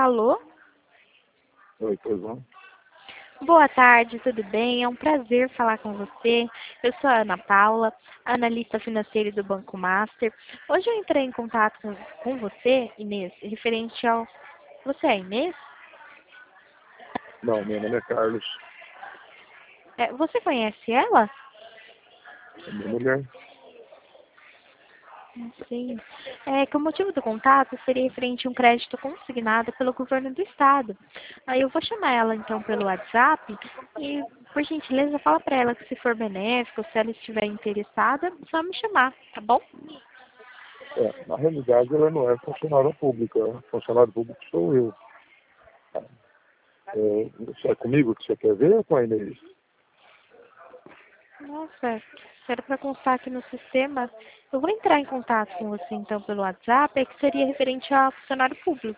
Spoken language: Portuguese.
Alô? Oi, pois não? Boa tarde, tudo bem? É um prazer falar com você. Eu sou a Ana Paula, analista financeira do Banco Master. Hoje eu entrei em contato com você, Inês, referente ao... Você é Inês? Não, meu nome é Carlos, Você conhece ela? é minha mulher. Sim. Que o motivo do contato seria referente a um crédito consignado pelo governo do estado. Aí eu vou chamar ela então pelo WhatsApp e, por gentileza, fala para ela que se for benéfico, se ela estiver interessada, é só me chamar, tá bom? Na realidade, ela não é funcionária pública, funcionário público sou eu. Isso é comigo que você quer ver ou com a Inês? Nossa, se era para constar aqui no sistema, eu vou entrar em contato com você então pelo WhatsApp, que seria referente a funcionário público.